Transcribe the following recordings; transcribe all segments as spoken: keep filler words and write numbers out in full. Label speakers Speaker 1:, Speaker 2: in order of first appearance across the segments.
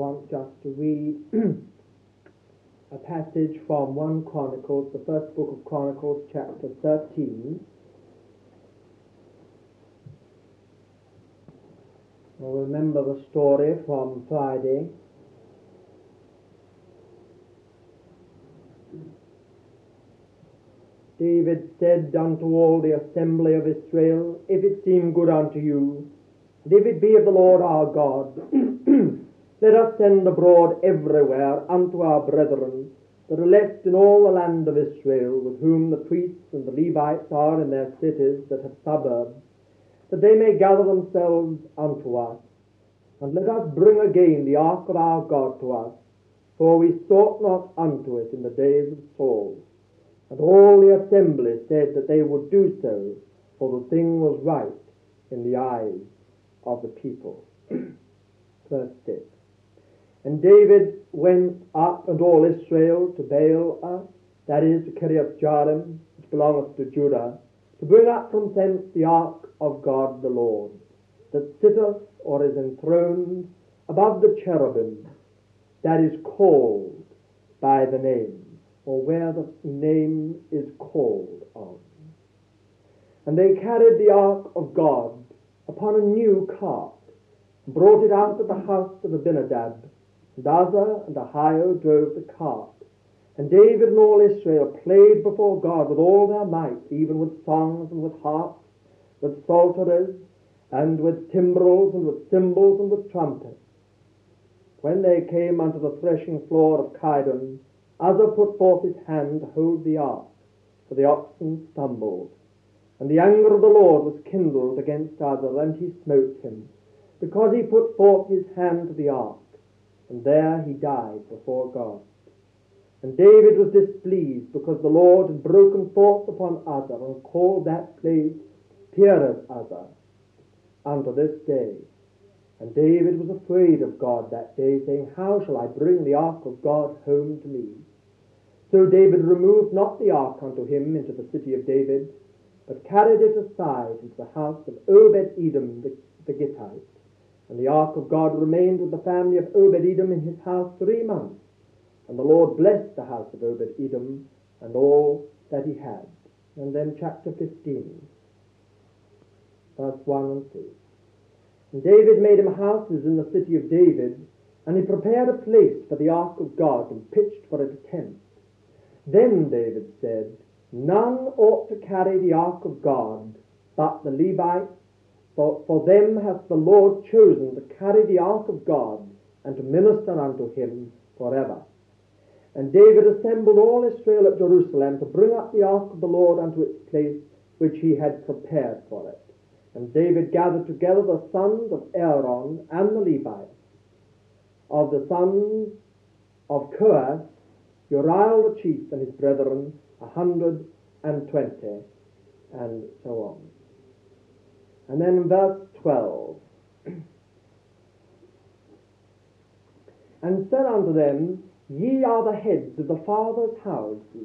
Speaker 1: want just to read a passage from First Chronicles, the first book of Chronicles, chapter thirteen. We'll remember the story from Friday. David said unto all the assembly of Israel, If it seem good unto you, and if it be of the Lord our God, let us send abroad everywhere unto our brethren that are left in all the land of Israel, with whom the priests and the Levites are in their cities that have suburbs, that they may gather themselves unto us. And let us bring again the ark of our God to us, for we sought not unto it in the days of Saul. And all the assembly said that they would do so, for the thing was right in the eyes of the people. Verse six. And David went up, and all Israel, to Baal, that is, to Kiriath Jearim, which belongeth to Judah, to bring up from thence the ark of God the Lord, that sitteth or is enthroned above the cherubim, that is called by the name, or where the name is called on. And they carried the ark of God upon a new cart, and brought it out of the house of Abinadab, and Uzzah and Ahio drove the cart. And David and all Israel played before God with all their might, even with songs and with harps, with psalteries, and with timbrels, and with cymbals, and with trumpets. When they came unto the threshing floor of Kidon, Uzzah put forth his hand to hold the ark, for the oxen stumbled. And the anger of the Lord was kindled against Uzzah, and he smote him, because he put forth his hand to the ark, and there he died before God. And David was displeased, because the Lord had broken forth upon Uzzah, and called that place Perez Uzzah unto this day. And David was afraid of God that day, saying, How shall I bring the ark of God home to me? So David removed not the ark unto him into the city of David, but carried it aside into the house of Obed-Edom the, the Gittite. And the ark of God remained with the family of Obed-Edom in his house three months. And the Lord blessed the house of Obed-Edom and all that he had. And then chapter fifteen, verse one and two. And David made him houses in the city of David, and he prepared a place for the ark of God, and pitched for it a tent. Then David said, None ought to carry the ark of God but the Levites, for, for them hath the Lord chosen to carry the ark of God, and to minister unto him forever. And David assembled all Israel at Jerusalem to bring up the ark of the Lord unto its place which he had prepared for it. And David gathered together the sons of Aaron and the Levites. Of the sons of Kohath, Uriel the chief and his brethren, a hundred and twenty, and so on. And then in verse twelve, and said unto them, Ye are the heads of the fathers' houses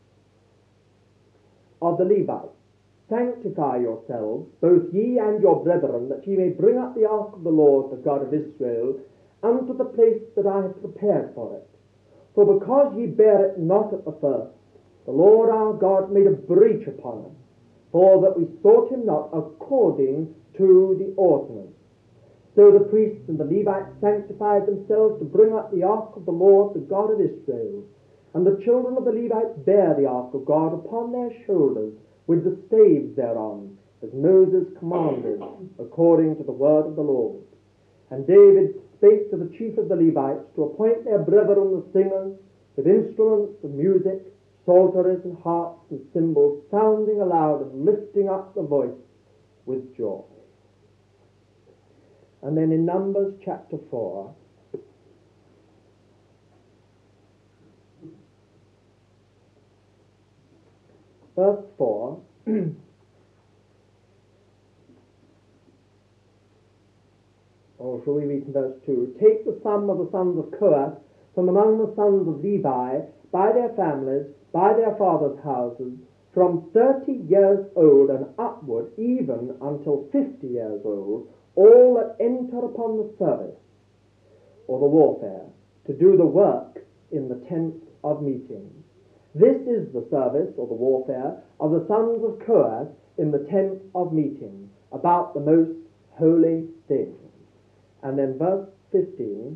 Speaker 1: of the Levites. Sanctify yourselves, both ye and your brethren, that ye may bring up the ark of the Lord, the God of Israel, unto the place that I have prepared for it. For because ye bear it not at the first, the Lord our God made a breach upon us, for that we sought him not according to the ordinance. So the priests and the Levites sanctified themselves to bring up the ark of the Lord, the God of Israel. And the children of the Levites bare the ark of God upon their shoulders, with the staves thereon, as Moses commanded, according to the word of the Lord. And David spake to the chief of the Levites to appoint their brethren the singers, with instruments of music, psalteries and harps and cymbals, sounding aloud and lifting up the voice with joy. And then in Numbers chapter four, verse four, or shall we read from verse two? Take the sum of the sons of Kohath from among the sons of Levi, by their families, by their fathers' houses, from thirty years old and upward, even until fifty years old, all that enter upon the service. or the warfare, to do the work in the tent of meeting. This is the service, or the warfare, of the sons of Kohath in the tent of meeting, about the most holy things. And then verse fifteen,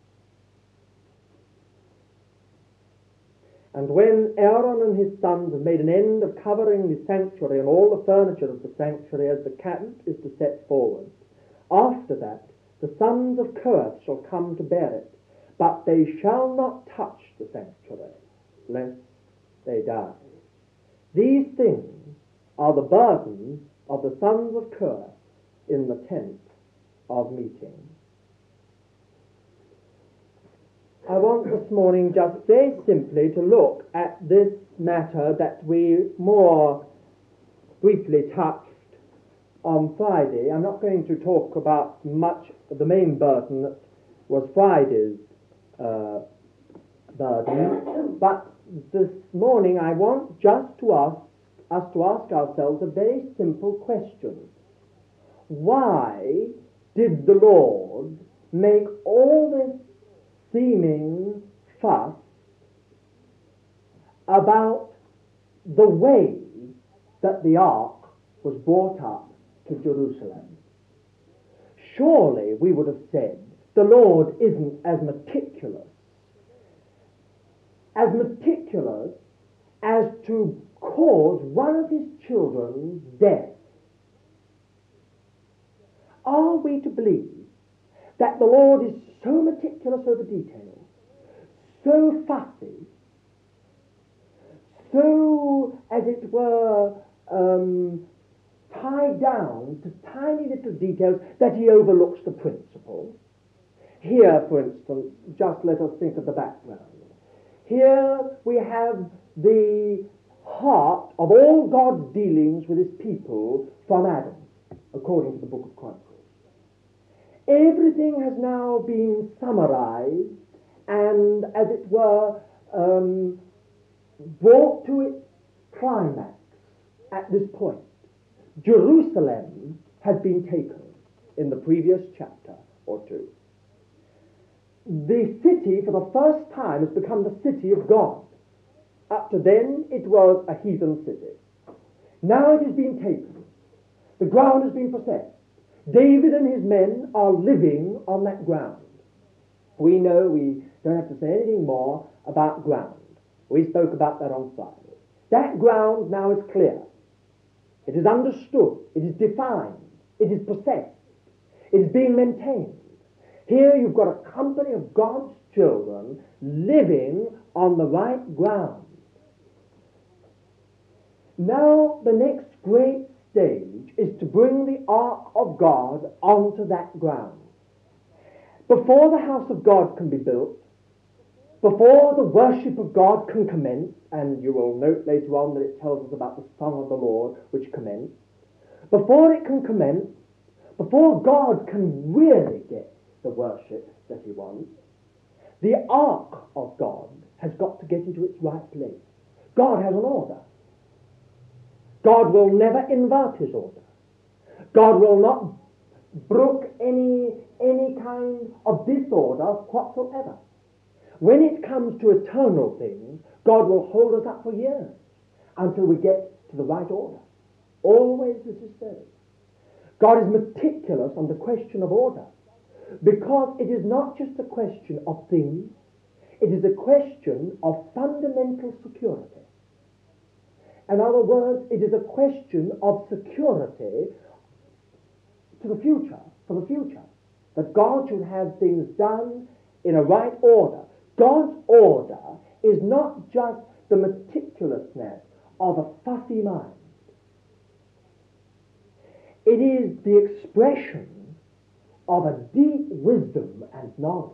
Speaker 1: and when Aaron and his sons have made an end of covering the sanctuary and all the furniture of the sanctuary as the camp is to set forward, after that the sons of Kohath shall come to bear it, but they shall not touch the sanctuary, lest they die. These things are the burden of the sons of Kohath in the tent of meeting. I want this morning just very simply to look at this matter that we more briefly touched on Friday. I'm not going to talk about much of the main burden that was Friday's uh, burden, but this morning I want just to ask us to ask ourselves a very simple question. Why did the Lord make all this seeming fuss about the way that the ark was brought up to Jerusalem? Surely we would have said the Lord isn't as meticulous, as meticulous as to cause one of his children's death. Are we to believe that the Lord is so meticulous over details, so fussy, so, as it were, um, tied down to tiny little details that he overlooks the principle? Here, for instance, just let us think of the background. Here we have the heart of all God's dealings with his people from Adam, according to the book of Chronicles. Everything has now been summarized and, as it were, um, brought to its climax at this point. Jerusalem had been taken in the previous chapter or two. The city, for the first time, has become the city of God. Up to then, it was a heathen city. Now it has been taken. The ground has been possessed. David and his men are living on that ground. We know we don't have to say anything more about ground. We spoke about that on Friday. That ground now is clear. It is understood. It is defined. It is possessed. It is being maintained. Here you've got a company of God's children living on the right ground. Now the next great stage is to bring the ark of God onto that ground. Before the house of God can be built, before the worship of God can commence, and you will note later on that it tells us about the song of the Lord which commenced, before it can commence, before God can really get the worship that he wants, the ark of God has got to get into its right place. God has an order. God will never invert his order. God will not brook any, any kind of disorder whatsoever. When it comes to eternal things, God will hold us up for years until we get to the right order. Always this is so. God is meticulous on the question of order, because it is not just a question of things, it is a question of fundamental security. In other words, it is a question of security to the future, for the future, that God should have things done in a right order. God's order is not just the meticulousness of a fussy mind. It is the expression of a deep wisdom and knowledge.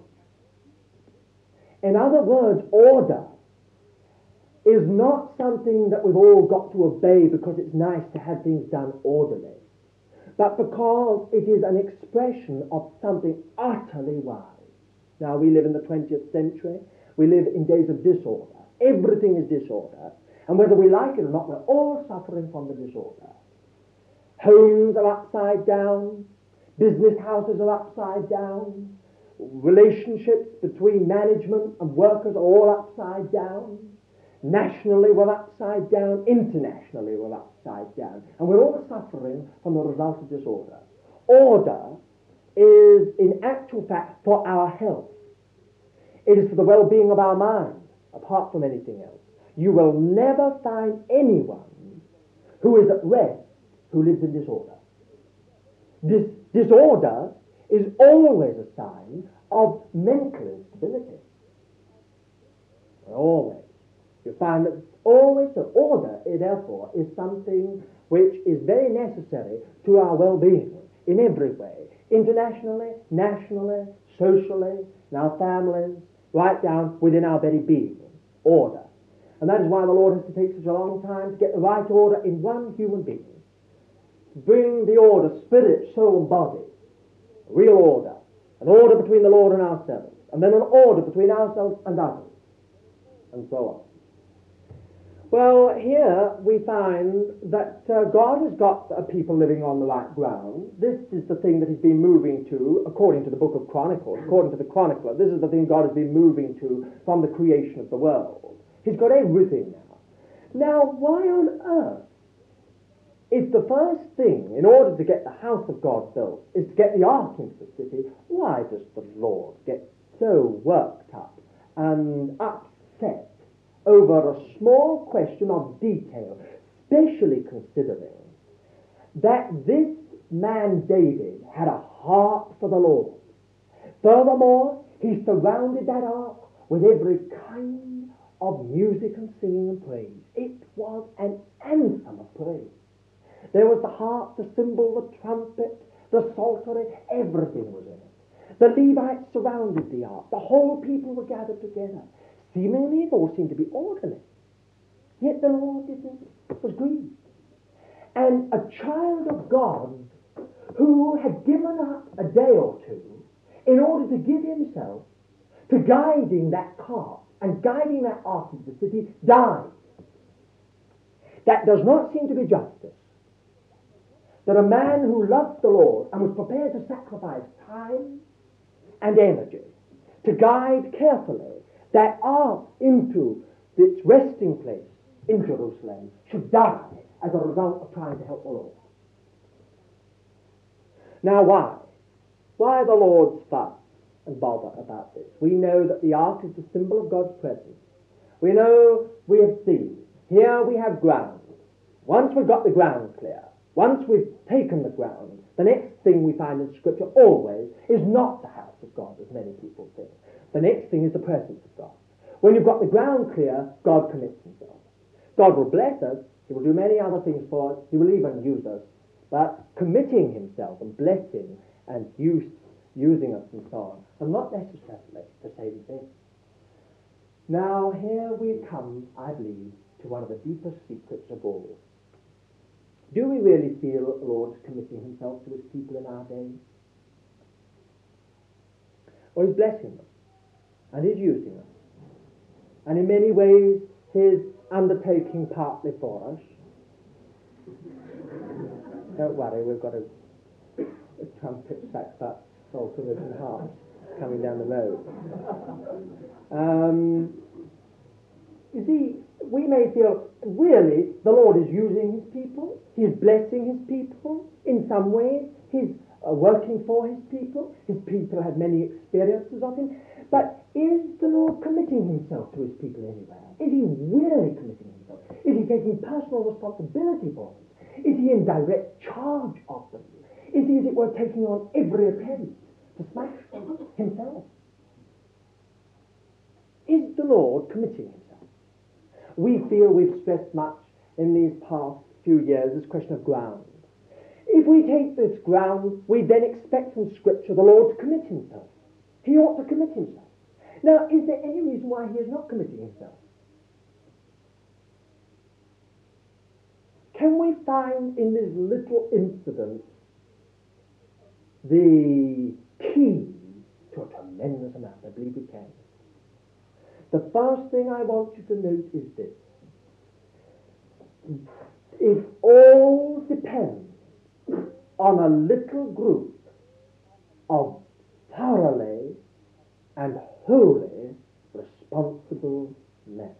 Speaker 1: In other words, order is not something that we've all got to obey because it's nice to have things done orderly, but because it is an expression of something utterly wise. Now, we live in the twentieth century. We live in days of disorder. Everything is disorder. And whether we like it or not, we're all suffering from the disorder. Homes are upside down. Business houses are upside down. relationships between management and workers are all upside down. Nationally, we're upside down. Internationally, we're upside down. And we're all suffering from the result of disorder. Order is, in actual fact, for our health. It is for the well-being of our mind, apart from anything else. You will never find anyone who is at rest who lives in disorder. This disorder is always a sign of mental instability. Always. You find that always the order, therefore, is something which is very necessary to our well-being in every way, internationally, nationally, socially, in our families, right down within our very being. Order. And that is why the Lord has to take such a long time to get the right order in one human being. To bring the order, spirit, soul, and body. Real order. An order between the Lord and ourselves. And then an order between ourselves and others. And so on. Well, here we find that uh, God has got a people living on the right ground. This is the thing that he's been moving to, according to the book of Chronicles, according to the chronicler. This is the thing God has been moving to from the creation of the world. He's got everything now. Now, why on earth, if the first thing, in order to get the house of God built, is to get the ark into the city, why does the Lord get so worked up and upset over a small question of detail, especially considering that this man David had a heart for the Lord? Furthermore, he surrounded that ark with every kind of music and singing and praise. It was an anthem of praise. There was the harp, the cymbal, the trumpet, the psaltery, everything was in it. The Levites surrounded the ark. The whole people were gathered together. Seemingly, it all seemed to be orderly. Yet the Lord didn't, was grieved. And a child of God who had given up a day or two in order to give himself to guiding that cart and guiding that ark into the city died. That does not seem to be justice. That a man who loved the Lord and was prepared to sacrifice time and energy to guide carefully that ark into its resting place in Jerusalem should die as a result of trying to help the Lord. Now why? Why the Lord's fuss and bother about this? We know that the ark is the symbol of God's presence. We know, we have seen, here we have ground. Once we've got the ground clear, once we've taken the ground, the next thing we find in Scripture always is not the house of God, as many people think. The next thing is the presence of God. When you've got the ground clear, God commits himself. God will bless us. He will do many other things for us. He will even use us. But committing himself and blessing and use, using us and so on are not necessarily the same thing. Now here we come, I believe, to one of the deepest secrets of all. Do we really feel that the Lord is committing himself to his people in our day? Or he's blessing them, and he's using them. And in many ways, his undertaking partly for us. Don't worry, we've got a, a trumpet, sackbut, psalteries and harps coming down the road. Um, you see, we may feel, really, the Lord is using his people. He's blessing his people in some ways. He's uh, working for his people. His people have many experiences of him. But is the Lord committing himself to his people anywhere? Is he really committing himself? Is he taking personal responsibility for them? Is he in direct charge of them? Is he, as it were, taking on every attempt to smash them himself? Is the Lord committing himself? We feel we've stressed much in these past few years this question of ground. If we take this ground, we then expect from Scripture the Lord to commit himself. He ought to commit himself. Now, is there any reason why he is not committing himself? Can we find in this little incident the key to a tremendous amount? I believe we can. The first thing I want you to note is this. It all depends on a little group of thoroughly and wholly responsible men.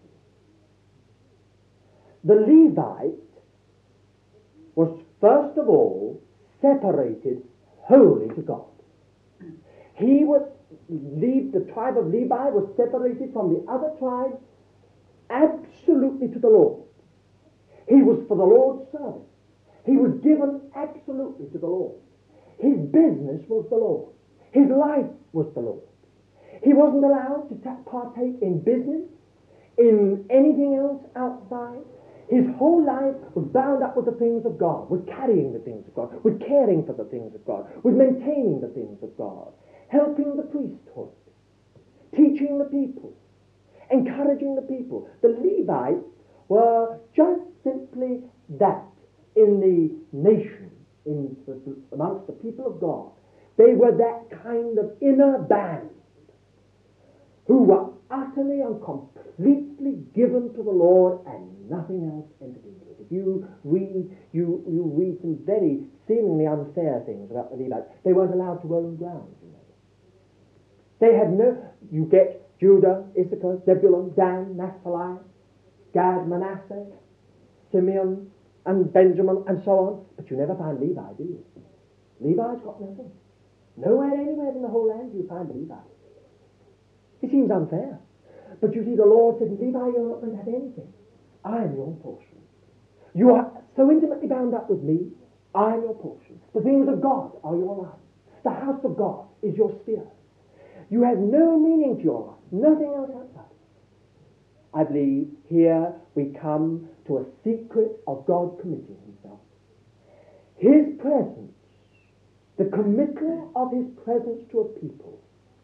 Speaker 1: The Levite was first of all separated wholly to God. He was, the tribe of Levi was separated from the other tribes absolutely to the Lord. He was for the Lord's service. He was given absolutely to the Lord. His business was the Lord. His life was the Lord. He wasn't allowed to ta- partake in business, in anything else outside. His whole life was bound up with the things of God, with carrying the things of God, with caring for the things of God, with maintaining the things of God, helping the priesthood, teaching the people, encouraging the people. The Levites were just simply that in the nation, in the, amongst the people of God. They were that kind of inner band who were utterly and completely given to the Lord and nothing else entered into it. If you read, you, you read some very seemingly unfair things about the Levites. They weren't allowed to own ground, you know. They had no, you get Judah, Issachar, Zebulun, Dan, Naphtali, Gad, Manasseh, Simeon, and Benjamin, and so on. But you never find Levi, do you? Levi's got nothing. Nowhere, anywhere in the whole land do you find Levi. It seems unfair. But you see, the Lord said, Levi, you're not going to have anything. I am your portion. You are so intimately bound up with me. I am your portion. The things of God are your life. The house of God is your sphere. You have no meaning to your life. Nothing else outside. I believe here we come to a secret of God committing himself. His presence, the committal of his presence to a people,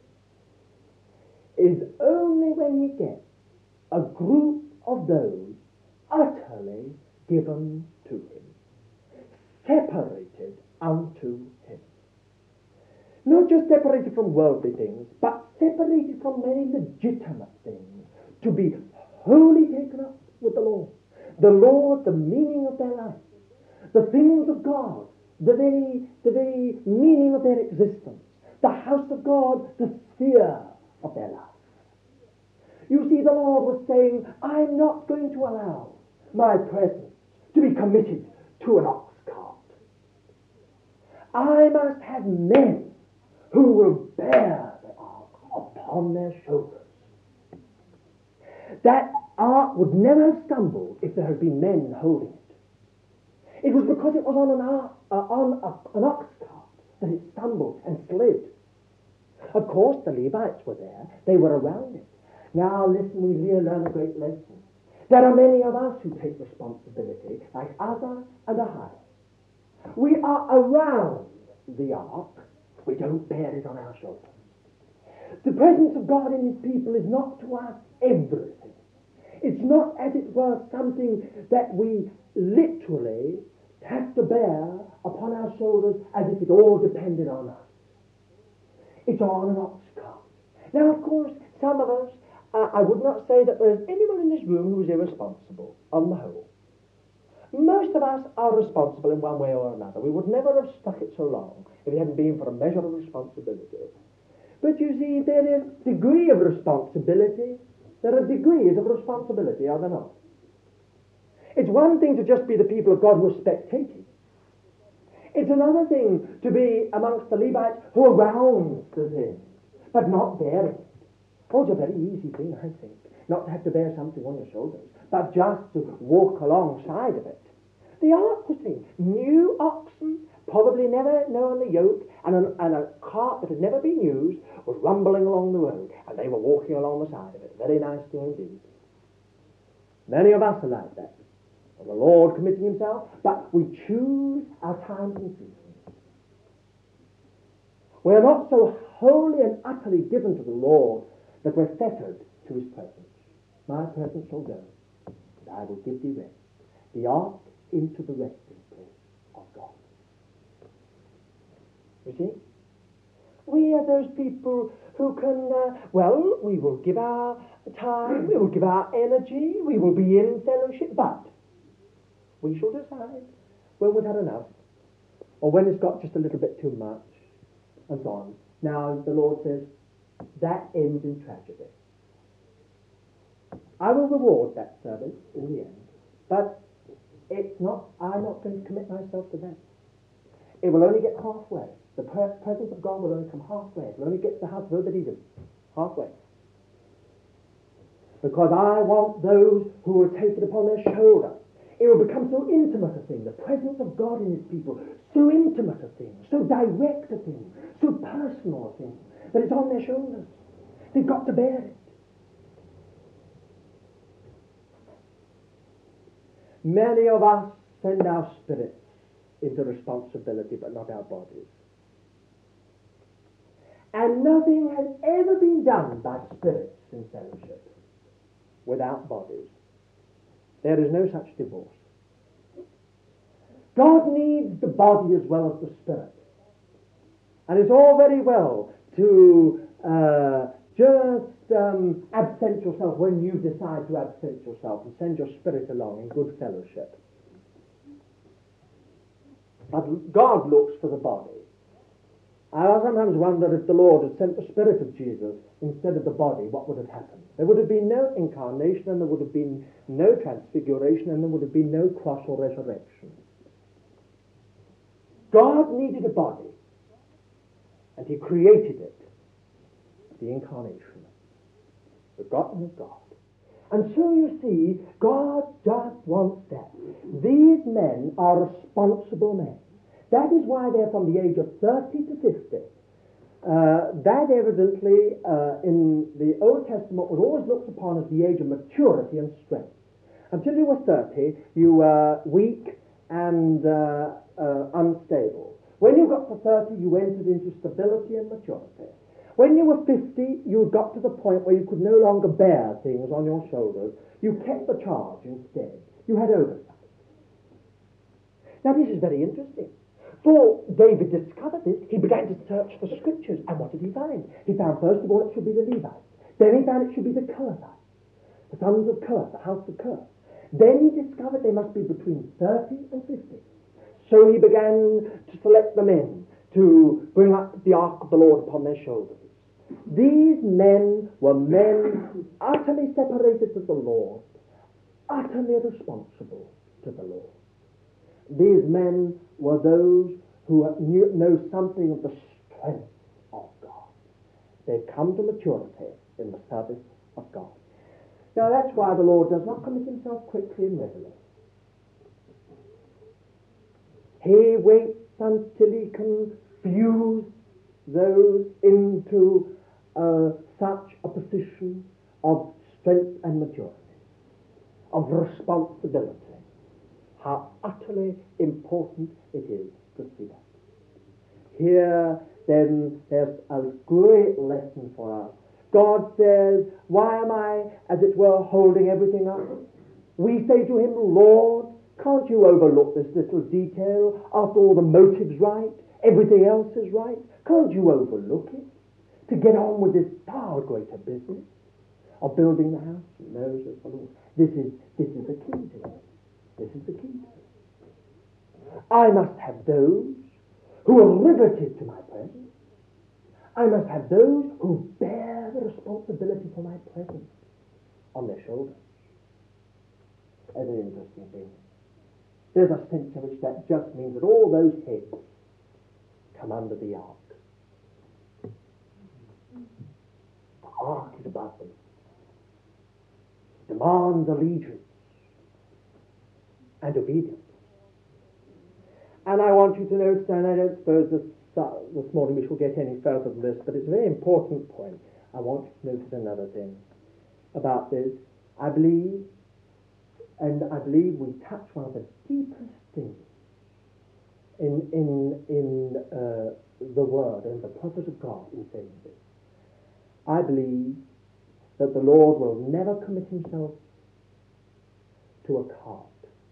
Speaker 1: is only when he gets a group of those utterly given to him, separated unto him. Not just separated from worldly things, but separated from many legitimate things, to be wholly taken up with the Lord. The Lord, the meaning of their life. The things of God, the very, the very meaning of their existence. The house of God, the sphere of their life. You see, the Lord was saying, I'm not going to allow my presence to be committed to an ox cart. I must have men who will bear the ark upon their shoulders. That ark would never have stumbled if there had been men holding it. It was because it was on an, ark, uh, on a, an ox cart that it stumbled and slid. Of course, the Levites were there. They were around it. Now, listen, we here learn a great lesson. There are many of us who take responsibility, like Uzzah and Ahio. We are around the ark. We don't bear it on our shoulders. The presence of God in his people is not to us everything. It's not, as it were, something that we literally have to bear upon our shoulders as if it all depended on us. It's on an ox cart. Now, of course, some of us, uh, I would not say that there's anyone in this room who is irresponsible, on the whole. Most of us are responsible in one way or another. We would never have stuck it so long if it hadn't been for a measure of responsibility. But you see, there is a degree of responsibility. There are degrees of responsibility, are there not? It's one thing to just be the people of God who are spectating. It's another thing to be amongst the Levites who are around the thing, but not bearing it. Oh, it's a very easy thing, I think, not to have to bear something on your shoulders, but just to walk alongside of it. The ark was thing, new oxen, probably never known the yoke, and, an, and a cart that had never been used was rumbling along the road, and they were walking along the side of it. Very nice thing indeed. Many of us are like that. The Lord committing himself, but we choose our times and seasons. We are not so wholly and utterly given to the Lord that we're fettered to his presence. My presence shall go, and I will give thee rest. The ark into the resting place of God. You see? We are those people who can, uh, well, we will give our time, we will give our energy, we will be in fellowship, but we shall decide when we've had enough, or when it's got just a little bit too much, and so on. Now, the Lord says, that ends in tragedy. I will reward that service in the end, but it's not, I'm not going to commit myself to that. It will only get halfway. The presence of God will only come halfway. It will only get to the house of Obed-Edom, halfway. Because I want those who will take it upon their shoulder. It will become so intimate a thing, the presence of God in his people, so intimate a thing, so direct a thing, so personal a thing, that it's on their shoulders. They've got to bear it. Many of us send our spirits into responsibility, but not our bodies. And nothing has ever been done by spirits in fellowship without bodies. There is no such divorce. God needs the body as well as the spirit. And it's all very well to uh, just um, absent yourself when you decide to absent yourself and send your spirit along in good fellowship. But God looks for the body. I sometimes wonder if the Lord had sent the Spirit of Jesus instead of the body, what would have happened? There would have been no incarnation, and there would have been no transfiguration, and there would have been no cross or resurrection. God needed a body, and he created it, the incarnation, begotten of God. And so you see, God just wants that. These men are responsible men. That is why they're from the age of thirty to fifty. Uh, that evidently, uh, in the Old Testament, was always looked upon as the age of maturity and strength. Until you were thirty, you were weak and uh, uh, unstable. When you got to thirty, you entered into stability and maturity. When you were fifty, you got to the point where you could no longer bear things on your shoulders. You kept the charge instead. You had oversight. Now, this is very interesting. For David discovered this, he began to search the scriptures. And what did he find? He found, first of all, it should be the Levites. Then he found it should be the Kohathites, the sons of Kohath, the house of Kohath. Then he discovered they must be between thirty and fifty. So he began to select the men to bring up the ark of the Lord upon their shoulders. These men were men utterly separated to the Lord, utterly responsible to the Lord. These men were those who knew, know something of the strength of God. They've come to maturity in the service of God. Now that's why the Lord does not commit himself quickly and readily. He waits until he can fuse those into uh, such a position of strength and maturity, of responsibility. How utterly important it is to see that. Here, then, there's a great lesson for us. God says, why am I, as it were, holding everything up? We say to him, Lord, can't you overlook this little detail? After all, the motive's right, everything else is right. Can't you overlook it? To get on with this far greater business of building the house? No, says the Lord. This is, this is the key to it. This is the key. I must have those who are riveted to my presence. I must have those who bear the responsibility for my presence on their shoulders. That's an interesting thing. There's a sense in which that just means that all those heads come under the ark. The ark is above them. Demands allegiance and obedience. And I want you to notice, and I don't suppose this, uh, this morning we shall get any further than this, but it's a very important point. I want you to notice another thing about this. I believe, and I believe we touch one of the deepest things in, in, in uh, the Word and the purpose of God in saying this. I believe that the Lord will never commit himself to a cart.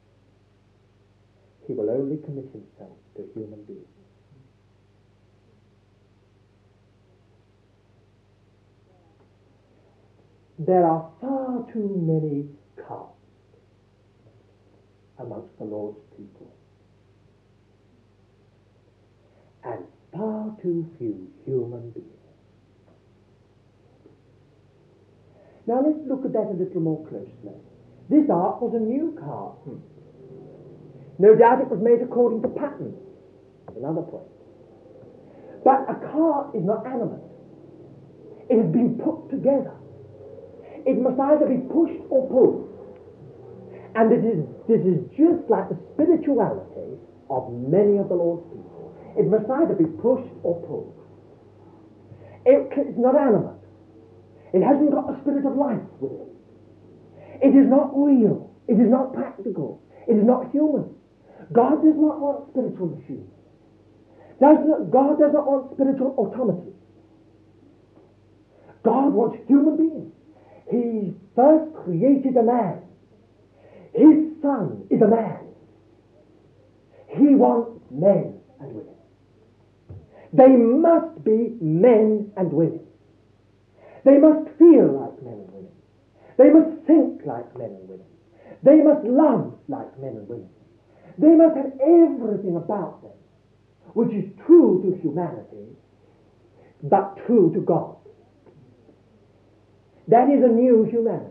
Speaker 1: He will only commit himself to human beings. There are far too many carts amongst the Lord's people, and far too few human beings. Now let's look at that a little more closely. This ark was a new car. Hmm. No doubt it was made according to pattern. Another point. But a cart is not animate. It has been put together. It must either be pushed or pulled. And it is, this is just like the spirituality of many of the Lord's people. It must either be pushed or pulled. It, it's not animate. It hasn't got a spirit of life with it. It is not real. It is not practical. It is not human. God does not want spiritual machines. Does not, God does not want spiritual automaton. God wants human beings. He first created a man. His son is a man. He wants men and women. They must be men and women. They must feel like men and women. They must think like men and women. They must love like men and women. They must have everything about them which is true to humanity, but true to God. That is a new humanity.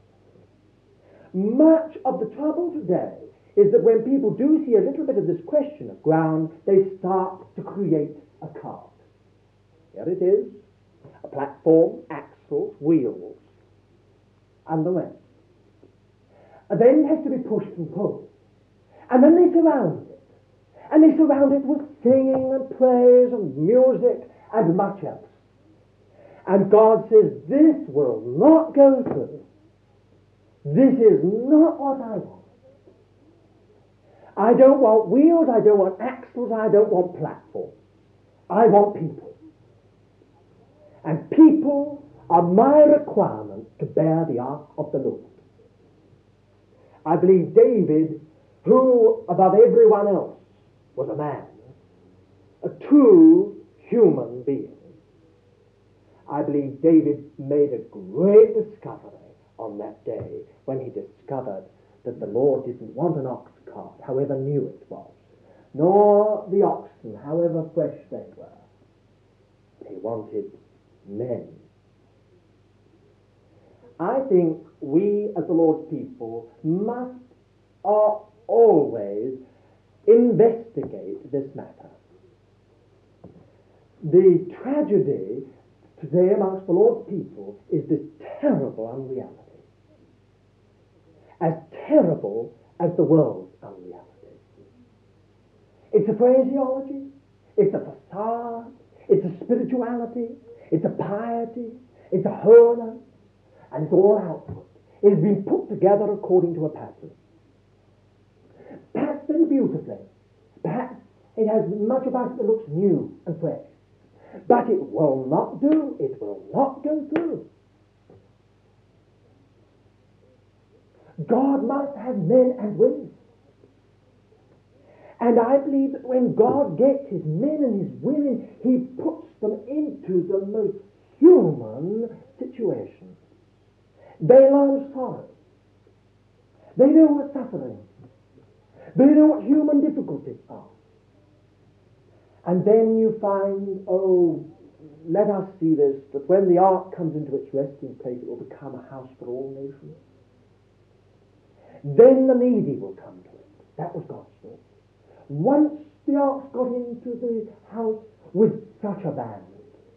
Speaker 1: Much of the trouble today is that when people do see a little bit of this question of ground, they start to create a cart. Here it is, a platform, axles, wheels, and the rest. And then it has to be pushed and pulled. And then they surround it. And they surround it with singing and praise and music and much else. And God says, this will not go through. This is not what I want. I don't want wheels, I don't want axles, I don't want platforms. I want people. And people are my requirement to bear the ark of the Lord. I believe David, who above everyone else was a man, a true human being, I believe David made a great discovery on that day when he discovered that the Lord didn't want an ox cart, however new it was, nor the oxen, however fresh they were. He wanted men. I think we as the Lord's people must uh, always investigate this matter. The tragedy today amongst the Lord's people is this terrible unreality. As terrible as the world's unreality. It's a phraseology, it's a facade, it's a spirituality, it's a piety, it's a holiness, and it's all outward. It has been put together according to a pattern. Perhaps very beautifully. Perhaps it has much about it that looks new and fresh. But it will not do. It will not go through. God must have men and women. And I believe that when God gets his men and his women, he puts them into the most human situations. They learn sorrow. They know what suffering is. They know what human difficulties are. And then you find, oh, let us see this, that when the ark comes into its resting place, it will become a house for all nations. Then the needy will come to it. That was God's thought. Once the ark got into the house with such a band,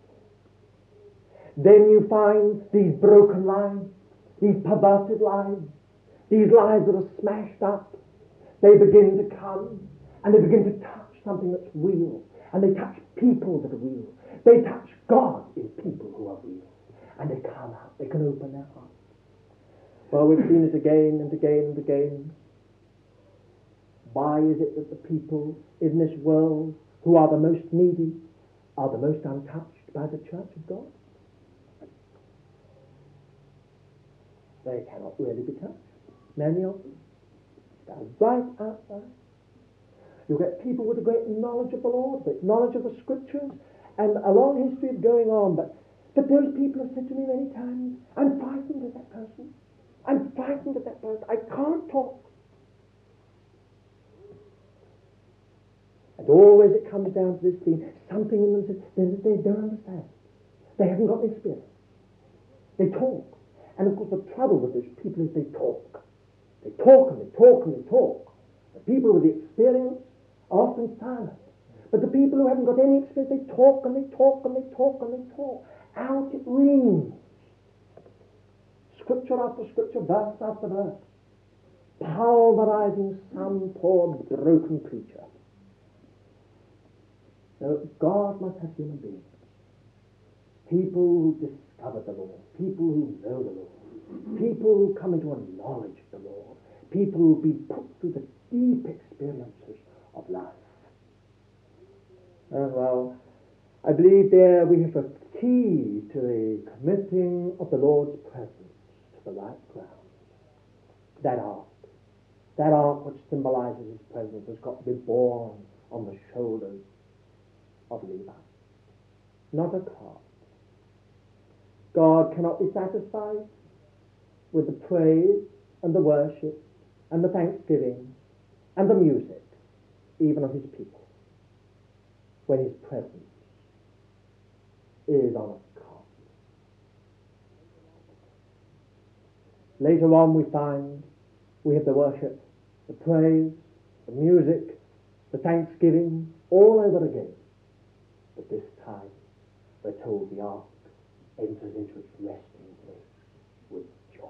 Speaker 1: then you find these broken lives, these perverted lives, these lives that are smashed up, they begin to come and they begin to touch something that's real. And they touch people that are real. They touch God in people who are real. And they come out. They can open their hearts. Well, we've seen it again and again and again. Why is it that the people in this world who are the most needy are the most untouched by the church of God? They cannot really be touched. Many of them. They're right outside. You get people with a great knowledge of the Lord, great knowledge of the Scriptures, and a long history of going on. But, but those people have said to me many times, I'm frightened of that person. I'm frightened of that person. I can't talk. And always it comes down to this thing. Something in them says they, they don't understand. They haven't got the Spirit. They talk. And of course the trouble with those people is they talk. They talk and they talk and they talk. The people with the experience are often silent. But the people who haven't got any experience, they talk and they talk and they talk and they talk. Out it rings. Scripture after scripture, verse after verse. Pulverizing some poor broken creature. So God must have human beings. People who discover the Lord. People who know the Lord. People who come into a knowledge of the Lord. People who've been put through the deep experiences of life. And well, I believe there we have a key to the committing of the Lord's presence to the right ground. That ark. That ark which symbolizes his presence has got to be borne on the shoulders of Levi. Not a cart. God cannot be satisfied with the praise and the worship and the thanksgiving and the music, even of his people, when his presence is on a cart. Later on we find we have the worship, the praise, the music, the thanksgiving, all over again. But this time we're told the ark enters into its resting place with joy.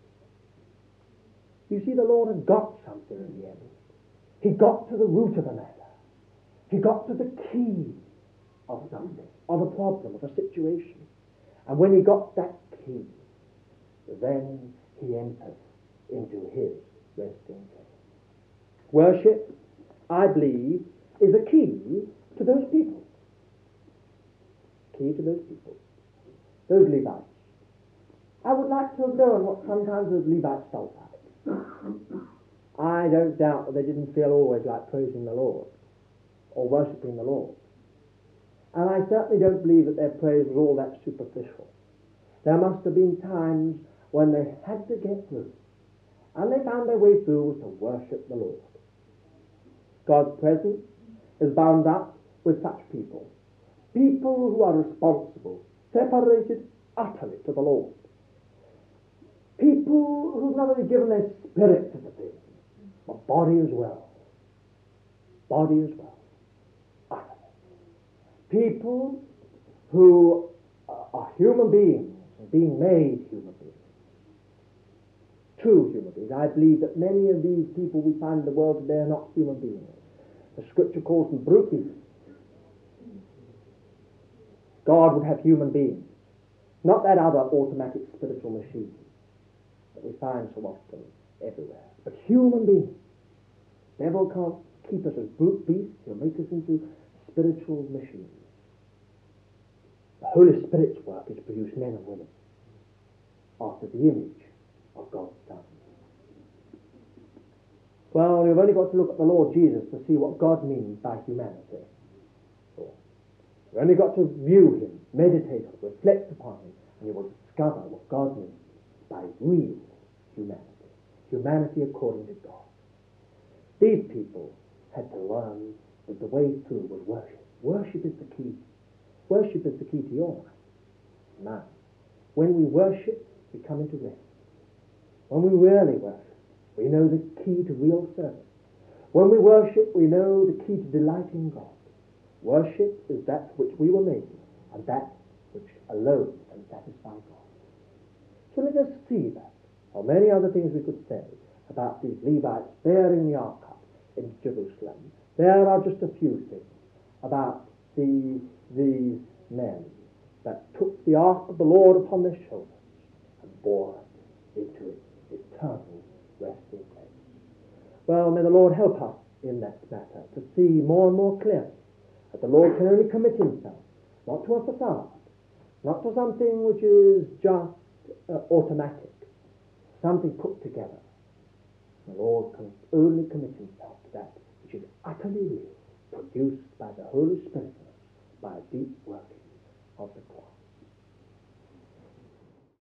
Speaker 1: You see, the Lord had got something in the end. He got to the root of the matter. He got to the key of something, of a problem, of a situation. And when he got that key, then he entered into his resting place. Worship, I believe, is a key to those people. Key to those people. Those Levites. I would like to have known what sometimes those Levites felt like. I don't doubt that they didn't feel always like praising the Lord or worshipping the Lord. And I certainly don't believe that their praise was all that superficial. There must have been times when they had to get through, and they found their way through to worship the Lord. God's presence is bound up with such people. People who are responsible, separated utterly to the Lord. People who've not only given their spirit to the thing, but body as well. Body as well. Utterly. People who are human beings, being made human beings. True human beings. I believe that many of these people we find in the world today are not human beings. The scripture calls them brutes. God would have human beings. Not that other automatic spiritual machine that we find so often everywhere. But human beings. The devil can't keep us as brute beasts. He'll make us into spiritual machines. The Holy Spirit's work is to produce men and women after the image of God's Son. Well, you've only got to look at the Lord Jesus to see what God means by humanity. You've only got to view him, meditate on him, reflect upon him, and you will discover what God means by real humanity. Humanity according to God. These people had to learn that the way through was worship. Worship is the key. Worship is the key to your life. Now, when we worship, we come into rest. When we really worship, we know the key to real service. When we worship, we know the key to delighting God. Worship is that which we were made, and that which alone can satisfy God. So let us see that, or many other things we could say about these Levites bearing the ark up in Jerusalem. There are just a few things about the, these men that took the ark of the Lord upon their shoulders and bore it into its eternal resting place. Well, may the Lord help us in that matter to see more and more clearly that the Lord can only commit himself, not to a facade, not to something which is just uh, automatic, something put together. The Lord can only commit himself to that which is utterly real, produced by the Holy Spirit in us, by a deep working of the cross.